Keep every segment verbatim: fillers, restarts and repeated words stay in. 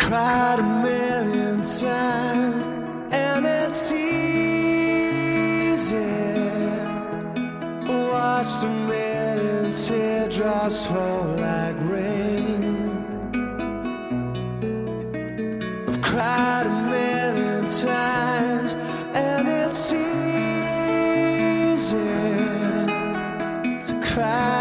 cried a million times, and it's easy. Watched a million teardrops fall like rain. I've cried a million times, and it's easy to cry.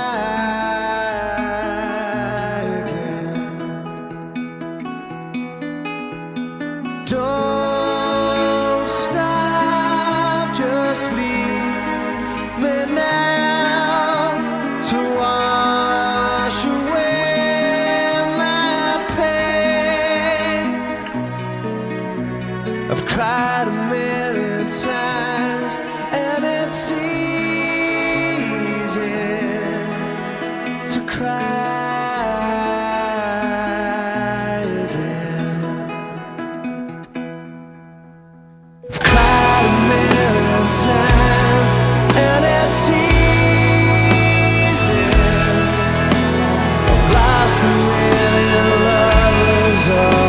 Don't stop, just leave me now to wash away my pain. I've cried a million times, and it's easy to cry. Times, and it's easy. I've lost a million lovers.